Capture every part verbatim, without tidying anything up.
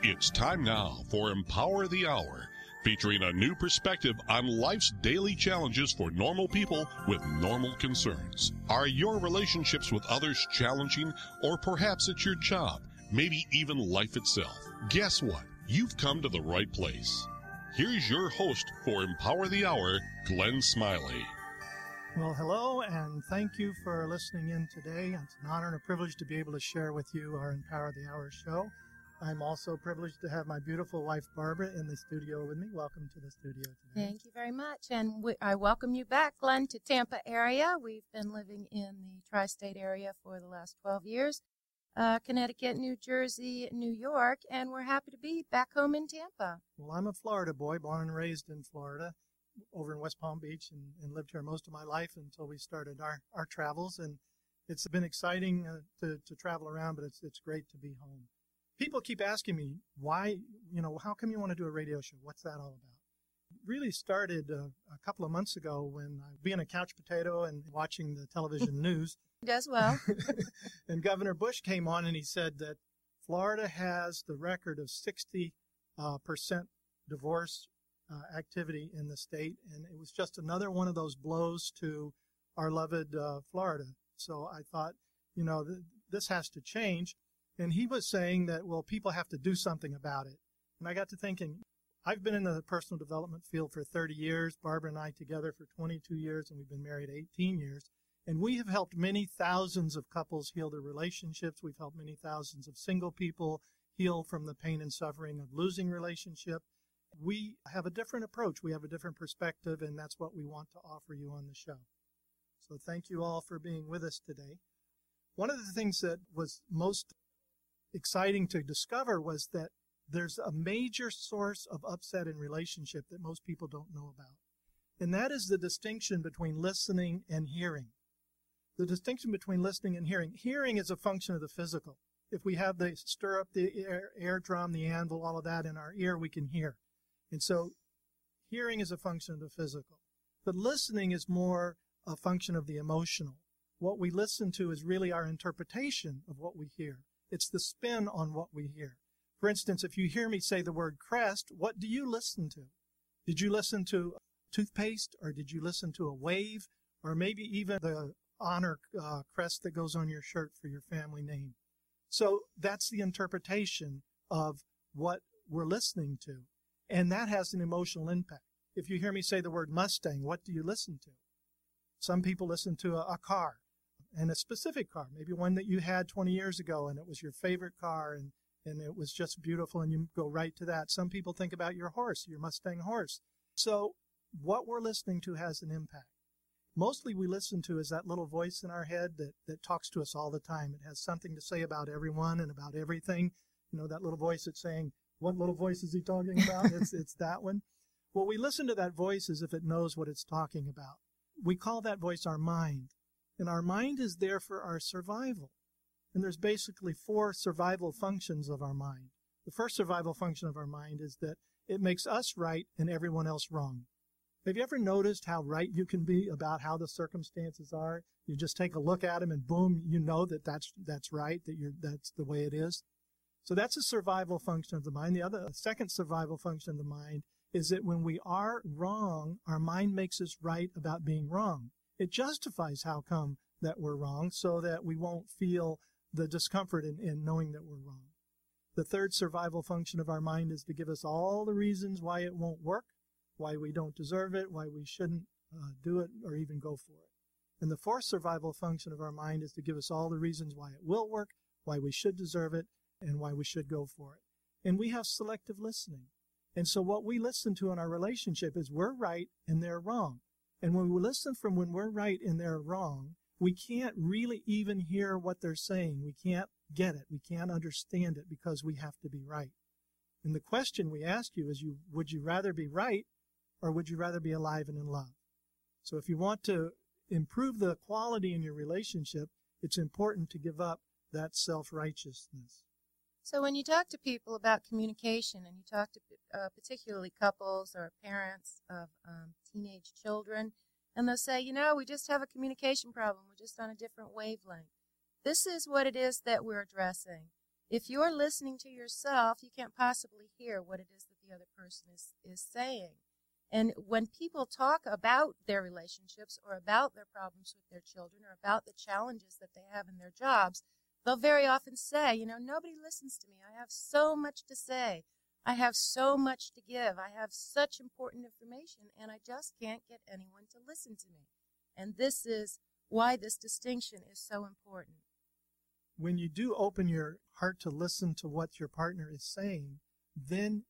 It's time now for Empower the Hour, featuring a new perspective on life's daily challenges for normal people with normal concerns. Are your relationships with others challenging, or perhaps it's your job, maybe even life itself? Guess what? You've come to the right place. Here's your host for Empower the Hour, Glenn Smiley. Well, hello, and thank you for listening in today. It's an honor and a privilege to be able to share with you our Empower the Hour show. I'm also privileged to have my beautiful wife, Barbara, in the studio with me. Welcome to the studio today. Thank you very much, and we, I welcome you back, Glenn, to Tampa area. We've been living in the tri-state area for the last twelve years, uh, Connecticut, New Jersey, New York, and we're happy to be back home in Tampa. Well, I'm a Florida boy, born and raised in Florida, over in West Palm Beach, and, and lived here most of my life until we started our, our travels. And it's been exciting uh, to, to travel around, but it's it's great to be home. People keep asking me, why, you know, how come you want to do a radio show? What's that all about? It really started uh, a couple of months ago when I, being a couch potato and watching the television news. Does well. And Governor Bush came on and he said that Florida has the record of sixty uh, percent divorce uh, activity in the state. And it was just another one of those blows to our loved uh, Florida. So I thought, you know, th- this has to change. And he was saying that, well, people have to do something about it. And I got to thinking, I've been in the personal development field for thirty years, Barbara and I together for twenty-two years, and we've been married eighteen years. And we have helped many thousands of couples heal their relationships. We've helped many thousands of single people heal from the pain and suffering of losing relationship. We have a different approach. We have a different perspective, and that's what we want to offer you on the show. So thank you all for being with us today. One of the things that was most exciting to discover was that there's a major source of upset in relationship that most people don't know about. And that is the distinction between listening and hearing. The distinction between listening and hearing. Hearing is a function of the physical. If we have the stir up the air, air drum, the anvil, all of that in our ear, we can hear. And so hearing is a function of the physical. But listening is more a function of the emotional. What we listen to is really our interpretation of what we hear. It's the spin on what we hear. For instance, if you hear me say the word crest, what do you listen to? Did you listen to toothpaste, or did you listen to a wave, or maybe even the honor uh, crest that goes on your shirt for your family name? So that's the interpretation of what we're listening to, and that has an emotional impact. If you hear me say the word Mustang, what do you listen to? Some people listen to a, a car. And a specific car, maybe one that you had twenty years ago and it was your favorite car and, and it was just beautiful and you go right to that. Some people think about your horse, your Mustang horse. So what we're listening to has an impact. Mostly we listen to is that little voice in our head that, that talks to us all the time. It has something to say about everyone and about everything. You know, that little voice that's saying, what little voice is he talking about? it's, it's that one. Well, we listen to that voice as if it knows what it's talking about. We call that voice our mind. And our mind is there for our survival. And there's basically four survival functions of our mind. The first survival function of our mind is that it makes us right and everyone else wrong. Have you ever noticed how right you can be about how the circumstances are? You just take a look at them and boom, you know that that's, that's right, that you're, that's the way it is. So that's a survival function of the mind. The other, the second survival function of the mind is that when we are wrong, our mind makes us right about being wrong. It justifies how come that we're wrong so that we won't feel the discomfort in, in knowing that we're wrong. The third survival function of our mind is to give us all the reasons why it won't work, why we don't deserve it, why we shouldn't uh, do it or even go for it. And the fourth survival function of our mind is to give us all the reasons why it will work, why we should deserve it, and why we should go for it. And we have selective listening. And so what we listen to in our relationship is we're right and they're wrong. And when we listen from when we're right and they're wrong, we can't really even hear what they're saying. We can't get it. We can't understand it because we have to be right. And the question we ask you is, you, would you rather be right or would you rather be alive and in love? So if you want to improve the quality in your relationship, it's important to give up that self-righteousness. So when you talk to people about communication, and you talk to uh, particularly couples or parents of um, teenage children, and they'll say, you know, we just have a communication problem. We're just on a different wavelength. This is what it is that we're addressing. If you're listening to yourself, you can't possibly hear what it is that the other person is, is saying. And when people talk about their relationships or about their problems with their children or about the challenges that they have in their jobs, they'll very often say, you know, nobody listens to me. I have so much to say. I have so much to give. I have such important information, and I just can't get anyone to listen to me. And this is why this distinction is so important. When you do open your heart to listen to what your partner is saying, then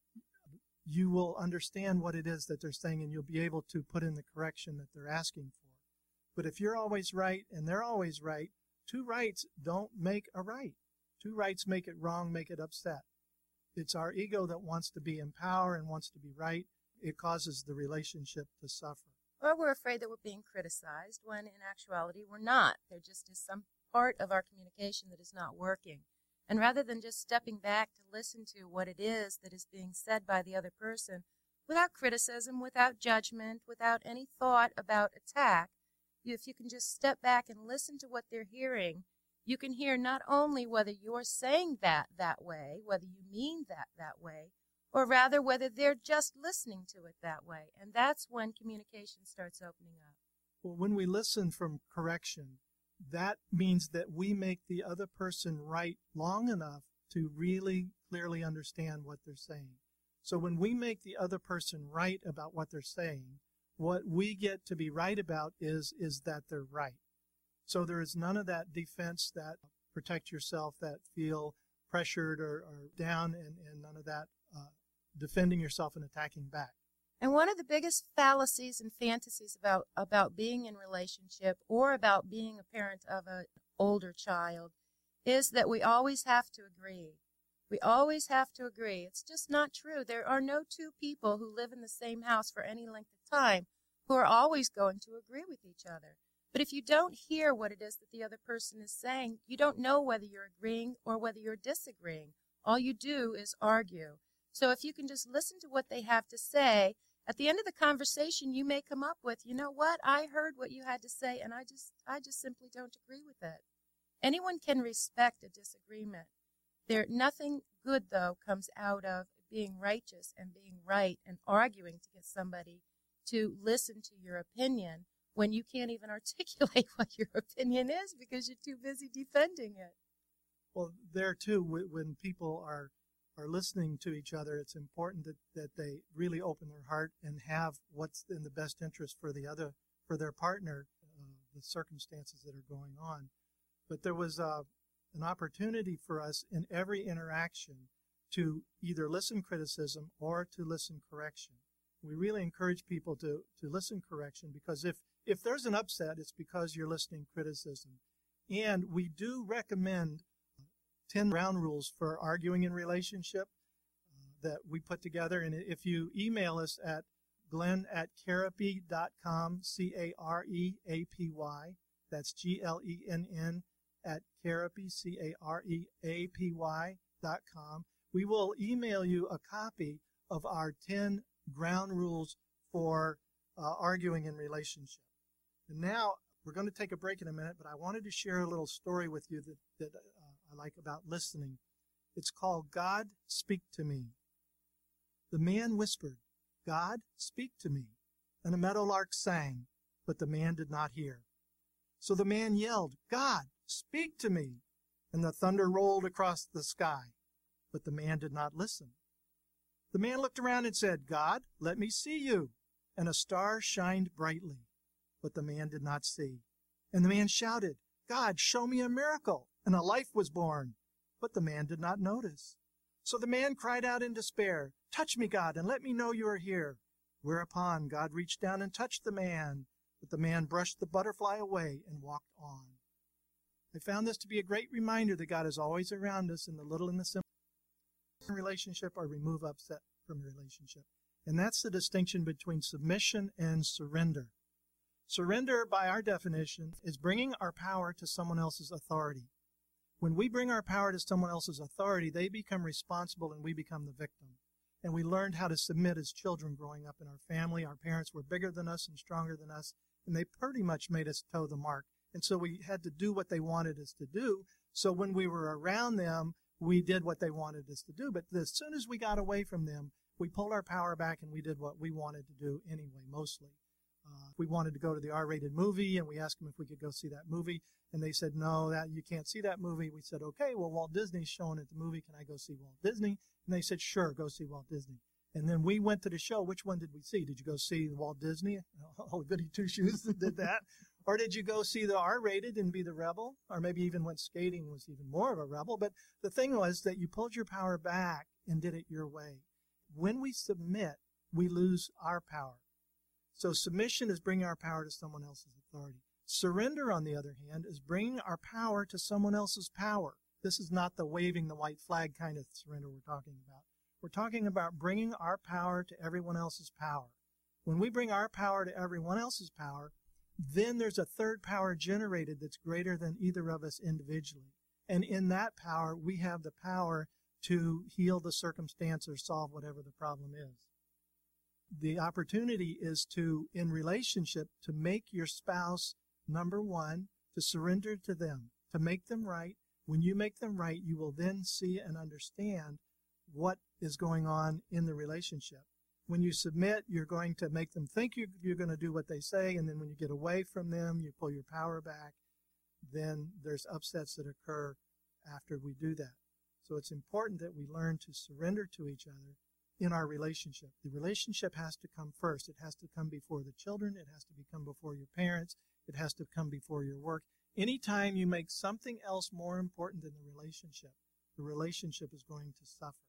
you will understand what it is that they're saying, and you'll be able to put in the correction that they're asking for. But if you're always right and they're always right, two rights don't make a right. Two rights make it wrong, make it upset. It's our ego that wants to be in power and wants to be right. It causes the relationship to suffer. Or we're afraid that we're being criticized when in actuality we're not. There just is some part of our communication that is not working. And rather than just stepping back to listen to what it is that is being said by the other person, without criticism, without judgment, without any thought about attack, if you can just step back and listen to what they're hearing, you can hear not only whether you're saying that that way, whether you mean that that way, or rather whether they're just listening to it that way. And that's when communication starts opening up. Well, when we listen from correction, that means that we make the other person right long enough to really clearly understand what they're saying. So when we make the other person right about what they're saying, what we get to be right about is, is that they're right. So there is none of that defense, that protect yourself, that feel pressured or, or down, and, and none of that uh, defending yourself and attacking back. And one of the biggest fallacies and fantasies about, about being in relationship or about being a parent of an older child is that we always have to agree. We always have to agree. It's just not true. There are no two people who live in the same house for any length of time who are always going to agree with each other. But if you don't hear what it is that the other person is saying, you don't know whether you're agreeing or whether you're disagreeing. All you do is argue. So if you can just listen to what they have to say, at the end of the conversation, you may come up with, you know what, I heard what you had to say, and I just, I just simply don't agree with it. Anyone can respect a disagreement. There, nothing good, though, comes out of being righteous and being right and arguing to get somebody to listen to your opinion when you can't even articulate what your opinion is because you're too busy defending it. Well, there, too, when people are are listening to each other, it's important that, that they really open their heart and have what's in the best interest for the other, for their partner, uh, the circumstances that are going on. But there was uh, an opportunity for us in every interaction to either listen criticism or to listen correction. We really encourage people to, to listen correction, because if, if there's an upset, it's because you're listening criticism. And we do recommend ten ground rules for arguing in relationship uh, that we put together. And if you email us at glenn at carapy dot com, C A R E A P Y, that's G L E N N, at carapy, C A R E A P Y dot com, we will email you a copy of our ten ground rules for uh, arguing in relationship. And now we're going to take a break in a minute, but I wanted to share a little story with you that, that uh, I like about listening. It's called God Speak to Me. The man whispered, God, speak to me. And a meadowlark sang, but the man did not hear. So the man yelled, God, speak to me. And the thunder rolled across the sky, but the man did not listen. The man looked around and said, God, let me see you. And a star shined brightly, but the man did not see. And the man shouted, God, show me a miracle. And a life was born, but the man did not notice. So the man cried out in despair, touch me, God, and let me know you are here. Whereupon God reached down and touched the man, but the man brushed the butterfly away and walked on. I found this to be a great reminder that God is always around us in the little and the simple relationship, or remove upset from a relationship. And that's the distinction between submission and surrender. Surrender, by our definition, is bringing our power to someone else's authority. When we bring our power to someone else's authority, they become responsible and we become the victim. And we learned how to submit as children growing up in our family. Our parents were bigger than us and stronger than us, and they pretty much made us toe the mark. And so we had to do what they wanted us to do. So when we were around them, we did what they wanted us to do. But as soon as we got away from them, we pulled our power back and we did what we wanted to do anyway, mostly. Uh, we wanted to go to the R-rated movie, and we asked them if we could go see that movie, and they said, no, that you can't see that movie. We said, okay, well, Walt Disney's showing at the movie. Can I go see Walt Disney? And they said, sure, go see Walt Disney. And then we went to the show. Which one did we see? Did you go see Walt Disney? Oh, goody two-shoes that did that. Or did you go see the R-rated and be the rebel? Or maybe even went skating, was even more of a rebel. But the thing was that you pulled your power back and did it your way. When we submit, we lose our power. So submission is bringing our power to someone else's authority. Surrender, on the other hand, is bringing our power to someone else's power. This is not the waving the white flag kind of surrender we're talking about. We're talking about bringing our power to everyone else's power. When we bring our power to everyone else's power, then there's a third power generated that's greater than either of us individually. And in that power, we have the power to heal the circumstance or solve whatever the problem is. The opportunity is to, in relationship, to make your spouse, number one, to surrender to them, to make them right. When you make them right, you will then see and understand what is going on in the relationship. When you submit, you're going to make them think you're, you're going to do what they say, and then when you get away from them, you pull your power back, then there's upsets that occur after we do that. So it's important that we learn to surrender to each other in our relationship. The relationship has to come first. It has to come before the children. It has to come before your parents. It has to come before your work. Anytime you make something else more important than the relationship, the relationship is going to suffer.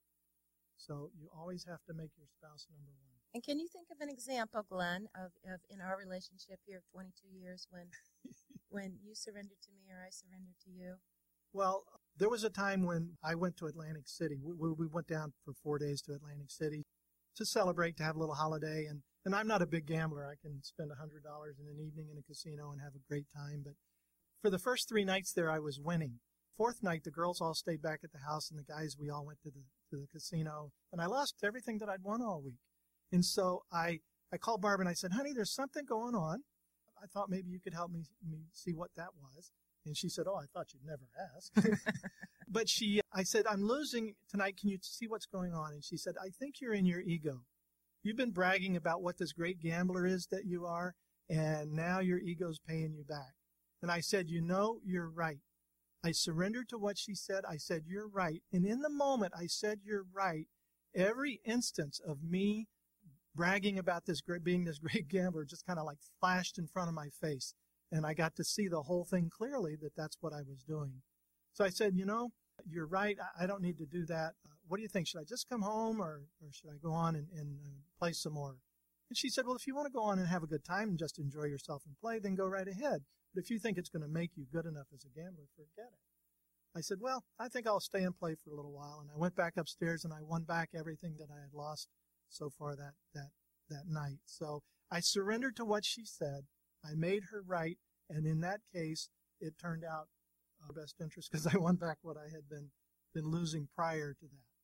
So you always have to make your spouse number one. And can you think of an example, Glenn, of, of in our relationship here of twenty-two years when when you surrendered to me or I surrendered to you? Well, there was a time when I went to Atlantic City. We, we went down for four days to Atlantic City to celebrate, to have a little holiday. And, and I'm not a big gambler. I can spend one hundred dollars in an evening in a casino and have a great time. But for the first three nights there, I was winning. Fourth night, the girls all stayed back at the house, and the guys, we all went to the to the casino. And I lost everything that I'd won all week. And so I, I called Barb and I said, honey, there's something going on. I thought maybe you could help me, me see what that was. And she said, oh, I thought you'd never ask. But she, I said, I'm losing tonight. Can you see what's going on? And she said, I think you're in your ego. You've been bragging about what this great gambler is that you are, and now your ego's paying you back. And I said, you know, you're right. I surrendered to what she said. I said, you're right. And in the moment I said, you're right, every instance of me bragging about this great, being this great gambler just kind of like flashed in front of my face. And I got to see the whole thing clearly that that's what I was doing. So I said, you know, you're right. I don't need to do that. Uh, what do you think? Should I just come home or, or should I go on and, and uh, play some more? And she said, well, if you want to go on and have a good time and just enjoy yourself and play, then go right ahead. But if you think it's going to make you good enough as a gambler, forget it. I said, well, I think I'll stay and play for a little while. And I went back upstairs and I won back everything that I had lost so far that, that, that night. So I surrendered to what she said. I made her right. And in that case, it turned out our best interest because I won back what I had been, been losing prior to that.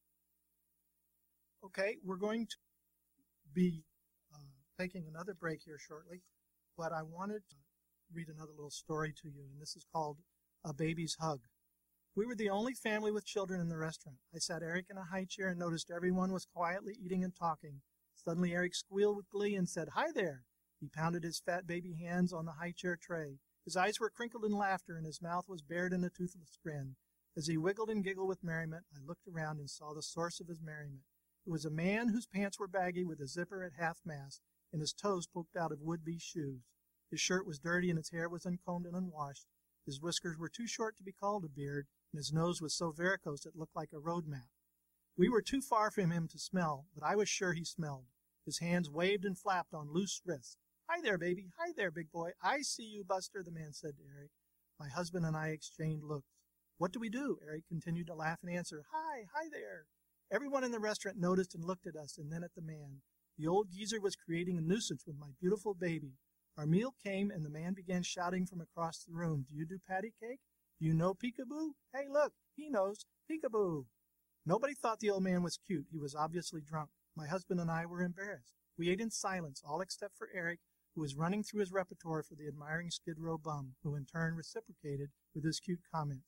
Okay, we're going to be uh, taking another break here shortly, but I wanted to read another little story to you, and this is called A Baby's Hug. We were the only family with children in the restaurant. I sat Eric in a high chair and noticed everyone was quietly eating and talking. Suddenly Eric squealed with glee and said, "Hi there." He pounded his fat baby hands on the high chair tray. His eyes were crinkled in laughter and his mouth was bared in a toothless grin. As he wiggled and giggled with merriment, I looked around and saw the source of his merriment. It was a man whose pants were baggy with a zipper at half-mast and his toes poked out of would-be shoes. His shirt was dirty and his hair was uncombed and unwashed. His whiskers were too short to be called a beard, and his nose was so varicose it looked like a road map. We were too far from him to smell, but I was sure he smelled. His hands waved and flapped on loose wrists. "Hi there, baby. Hi there, big boy. I see you, Buster," the man said to Eric. My husband and I exchanged looks. "What do we do?" Eric continued to laugh and answer, "Hi, hi there." Everyone in the restaurant noticed and looked at us and then at the man. The old geezer was creating a nuisance with my beautiful baby. Our meal came, and the man began shouting from across the room, "Do you do patty cake? Do you know peekaboo? Hey, look, he knows peekaboo." Nobody thought the old man was cute. He was obviously drunk. My husband and I were embarrassed. We ate in silence, all except for Eric, who was running through his repertoire for the admiring Skid Row bum, who in turn reciprocated with his cute comments.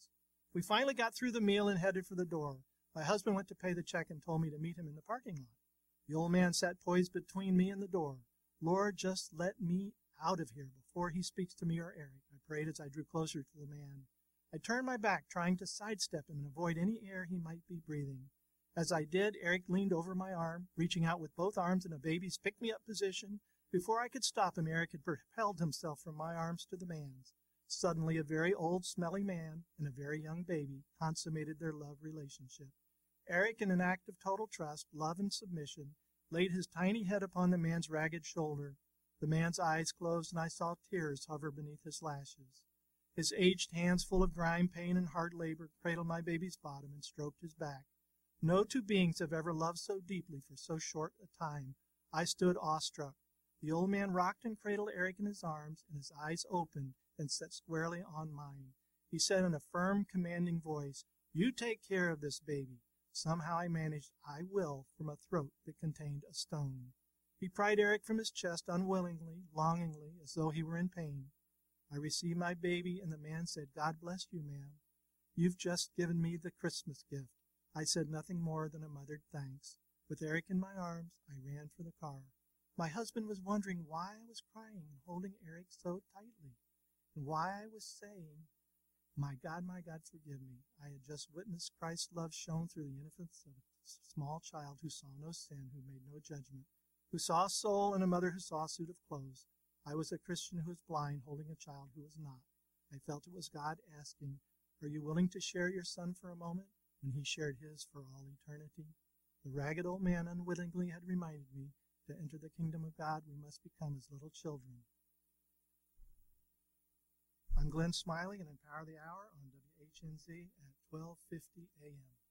We finally got through the meal and headed for the door. My husband went to pay the check and told me to meet him in the parking lot. The old man sat poised between me and the door. Lord, just let me out of here before he speaks to me or Eric, I prayed as I drew closer to the man. I turned my back, trying to sidestep him and avoid any air he might be breathing. As I did, Eric leaned over my arm, reaching out with both arms in a baby's pick-me-up position. Before I could stop him, Eric had propelled himself from my arms to the man's. Suddenly, a very old, smelly man and a very young baby consummated their love relationship. Eric, in an act of total trust, love, and submission, laid his tiny head upon the man's ragged shoulder. The man's eyes closed, and I saw tears hover beneath his lashes. His aged hands, full of grime, pain, and hard labor, cradled my baby's bottom and stroked his back. No two beings have ever loved so deeply for so short a time. I stood awestruck. The old man rocked and cradled Eric in his arms, and his eyes opened and set squarely on mine. He said in a firm, commanding voice, "You take care of this baby." Somehow I managed, "I will," from a throat that contained a stone. He pried Eric from his chest unwillingly, longingly, as though he were in pain. I received my baby, and the man said, "God bless you, ma'am. You've just given me the Christmas gift." I said nothing more than a muttered thanks. With Eric in my arms, I ran for the car. My husband was wondering why I was crying and holding Eric so tightly, and why I was saying, "My God, my God, forgive me." I had just witnessed Christ's love shown through the innocence of a small child who saw no sin, who made no judgment, who saw a soul and a mother who saw a suit of clothes. I was a Christian who was blind, holding a child who was not. I felt it was God asking, "Are you willing to share your son for a moment?" when he shared his for all eternity. The ragged old man unwittingly had reminded me, to enter the kingdom of God, we must become as little children. I'm Glenn Smiley, and Empower the Hour on W H N Z at twelve fifty a m